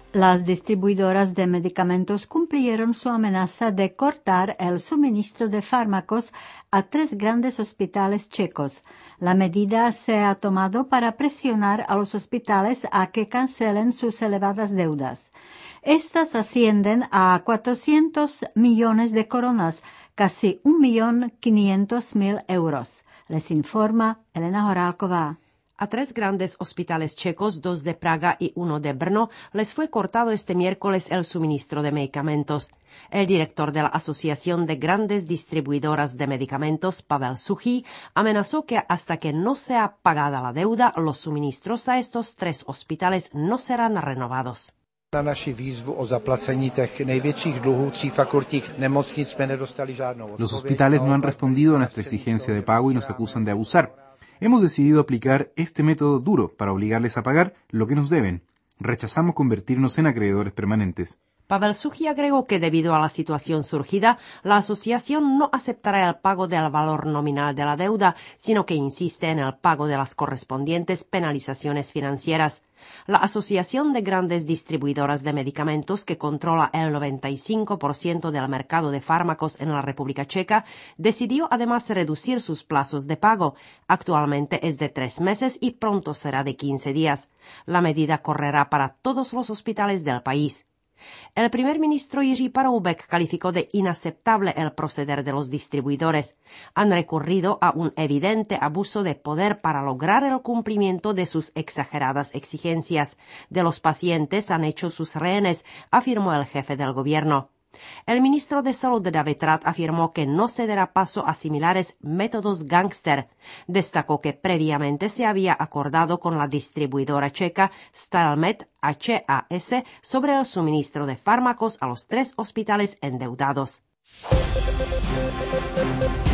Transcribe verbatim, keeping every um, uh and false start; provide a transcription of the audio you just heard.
Las distribuidoras de medicamentos cumplieron su amenaza de cortar el suministro de fármacos a tres grandes hospitales checos. La medida se ha tomado para presionar a los hospitales a que cancelen sus elevadas deudas. Estas ascienden a cuatrocientos millones de coronas, casi un millón quinientos mil euros. Les informa Elena Horálková. A tres grandes hospitales checos, dos de Praga y uno de Brno, les fue cortado este miércoles el suministro de medicamentos. El director de la Asociación de Grandes Distribuidoras de Medicamentos, Pavel Suchý, amenazó que hasta que no sea pagada la deuda, los suministros a estos tres hospitales no serán renovados. Na naši výzvu o zaplacení těch největších dluhů tří fakultních nemocnic jsme nedostali žádnou. Los hospitales no han respondido a nuestra exigencia de pago y nos acusan de abusar. Hemos decidido aplicar este método duro para obligarles a pagar lo que nos deben. Rechazamos convertirnos en acreedores permanentes. Pavel Suchý agregó que debido a la situación surgida, la asociación no aceptará el pago del valor nominal de la deuda, sino que insiste en el pago de las correspondientes penalizaciones financieras. La Asociación de Grandes Distribuidoras de Medicamentos, que controla el noventa y cinco por ciento del mercado de fármacos en la República Checa, decidió además reducir sus plazos de pago. Actualmente es de tres meses y pronto será de quince días. La medida correrá para todos los hospitales del país. El primer ministro Jiří Paroubek calificó de inaceptable el proceder de los distribuidores. Han recurrido a un evidente abuso de poder para lograr el cumplimiento de sus exageradas exigencias. De los pacientes han hecho sus rehenes, afirmó el jefe del gobierno. El ministro de Salud David Rath afirmó que no se dará paso a similares métodos gángster. Destacó que previamente se había acordado con la distribuidora checa Stalmet H A S sobre el suministro de fármacos a los tres hospitales endeudados.